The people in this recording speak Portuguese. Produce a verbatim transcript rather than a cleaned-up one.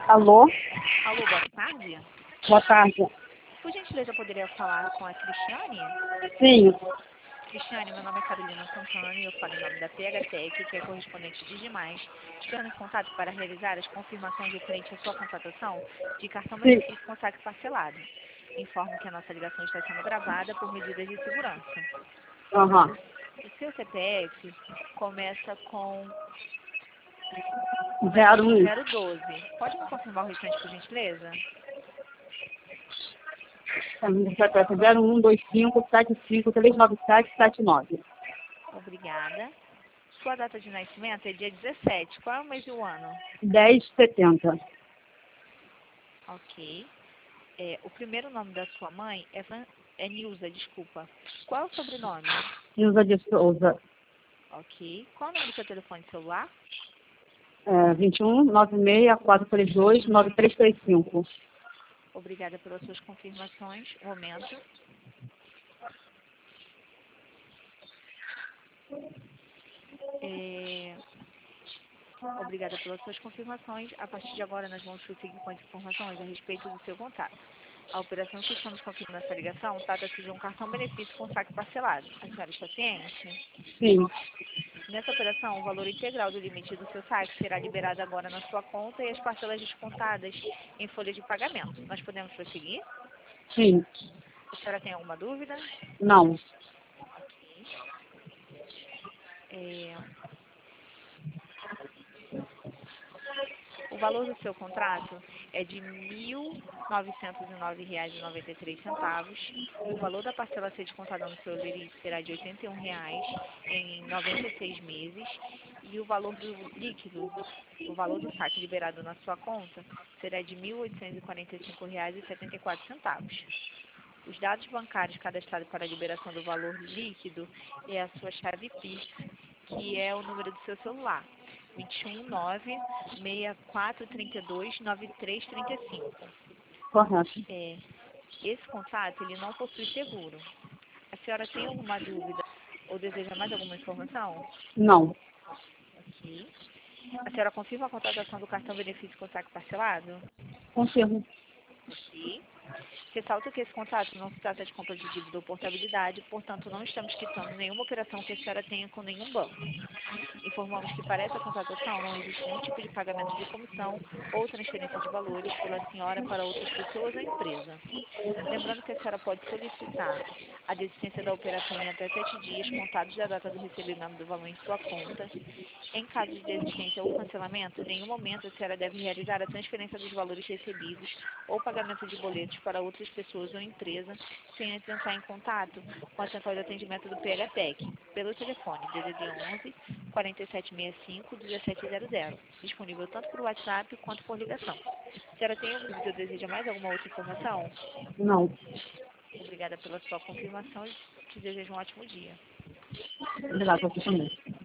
Alô? Alô, boa tarde. Boa tarde. Por gentileza, eu poderia falar com a Cristiane? Sim. Cristiane, meu nome é Carolina Santana e eu falo em nome da P H Tech, que é correspondente de Demais, estando em contato para realizar as confirmações referentes à sua contratação de cartão Sim. benefício com saque parcelado. Informo que a nossa ligação está sendo gravada por medidas de segurança. Aham. O seu C P F começa com Zero um. zero doze. Pode me confirmar o restante, por gentileza? zero um dois cinco sete cinco três nove sete sete nove. Obrigada. Sua data de nascimento é dia dezessete. Qual é o mês e o ano? dez setenta. Ok. É, o primeiro nome da sua mãe é, Fran... é Nilza, desculpa. Qual é o sobrenome? Nilza de Souza. Ok. Qual é o número do seu telefone celular? É, vinte e um, nove seis, quatro três dois, nove três três cinco. Obrigada pelas suas confirmações. Um momento. É... Obrigada pelas suas confirmações. A partir de agora, nós vamos prosseguir com as informações a respeito do seu contato. A operação que estamos confirmando nessa ligação trata-se de um cartão benefício com saque parcelado. A senhora está ciente? Sim. Nessa operação, o valor integral do limite do seu saque será liberado agora na sua conta e as parcelas descontadas em folha de pagamento. Nós podemos prosseguir? Sim. A senhora tem alguma dúvida? Não. Ok. É... O valor do seu contrato é de mil novecentos e nove reais e noventa e três centavos. O valor da parcela a ser descontada no seu limite será de oitenta e um reais em noventa e seis meses. E o valor do líquido, o valor do saque liberado na sua conta, será de mil oitocentos e quarenta e cinco reais e setenta e quatro centavos. Os dados bancários cadastrados para a liberação do valor líquido é a sua chave Pix, que é o número do seu celular. vinte e um, nove, seis quatro três dois, nove três três cinco. Correto. É, esse contrato ele não possui seguro. A senhora tem alguma dúvida ou deseja mais alguma informação? Não. Ok. A senhora confirma a contratação do cartão benefício com saque parcelado? Confirmo. Ok. Ressalto que esse contrato não se trata de compra de dívida ou portabilidade, portanto não estamos quitando nenhuma operação que a senhora tenha com nenhum banco. Informamos que para essa contratação não existe nenhum tipo de pagamento de comissão ou transferência de valores pela senhora para outras pessoas ou empresa. Lembrando que a senhora pode solicitar a desistência da operação em até sete dias contados da data do recebimento do valor em sua conta. Em caso de desistência ou cancelamento, em nenhum momento a senhora deve realizar a transferência dos valores recebidos ou pagamento de boletos para outras pessoas ou empresa sem antes entrar em contato com a central de atendimento do P H Tech pelo telefone D D D onze, quarenta e sete sessenta e cinco, dezessete zero zero, disponível tanto por WhatsApp quanto por ligação. A senhora tem alguma dúvida ou deseja mais alguma outra informação? Não. Obrigada pela sua confirmação e te desejo um ótimo dia. Obrigada, você também.